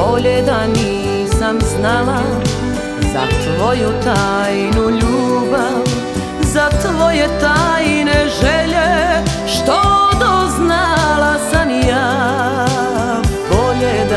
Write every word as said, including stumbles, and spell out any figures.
bolje da nisam znala za tvoju tajnu ljubav, za tvoje tajne